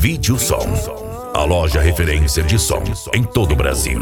Vídeo Som, a loja referência de som em todo o Brasil.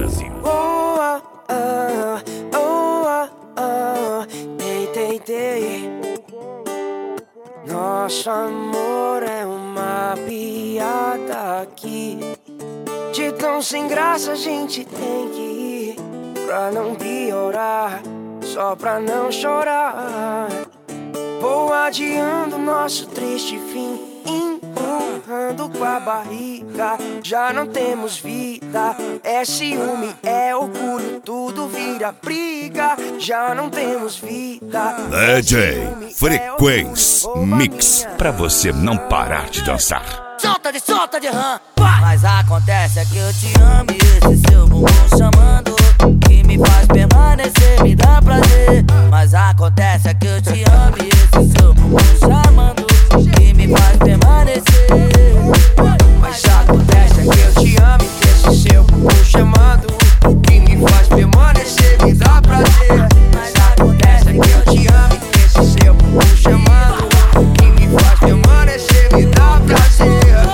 Nosso amor é uma piada aqui. De tão sem graça a gente tem que ir, pra não piorar, só pra não chorar. Vou adiando nosso triste fim, empurrando com a barriga. Já não temos vida, é ciúme, é orgulho, tudo vira briga. Já não temos vida, DJ Frequência Mix, pra você não parar de dançar. solta de rã. Mas acontece é que eu te amo e esse seu bumbum chamando, que me faz permanecer, me dá prazer. Mas acontece é que eu te amo e esse seu bumbum chamando, que me faz permanecer. Mas acontece é que eu te amo e esse seu bumbum chamando, que me faz permanecer, me dá prazer. Mas acontece é que eu te amo e esse seu bumbum chamando, que me faz permanecer, me dá prazer.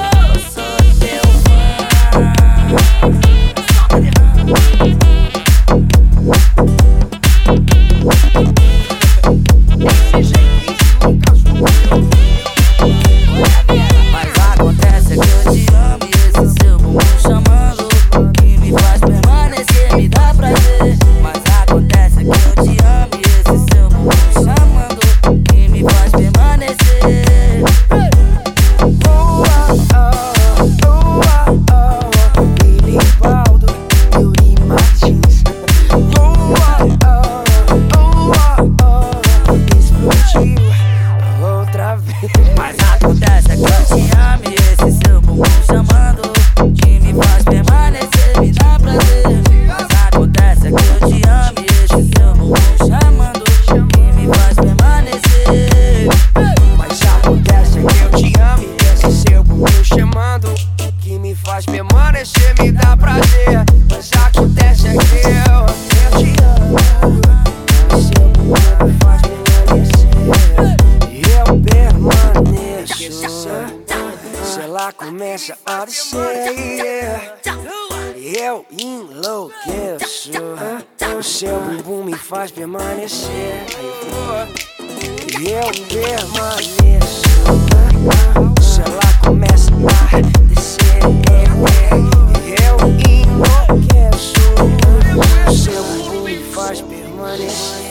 Mas acontece é que eu te amo e esse seu bumbum chamando, que me faz permanecer, me dá prazer. Mas acontece é que eu te amo e esse seu bumbum chamando, que me faz permanecer. Mas acontece é que eu te amo e esse seu bumbum chamando, que me faz permanecer, me dá prazer. Mas acontece é que eu te amo, e seu bumbum me faz permanecer. Eu permaneço, se ela começa a descer, eu enlouqueço. O seu bumbum me faz permanecer, e eu permaneço. Se ela começa a descer,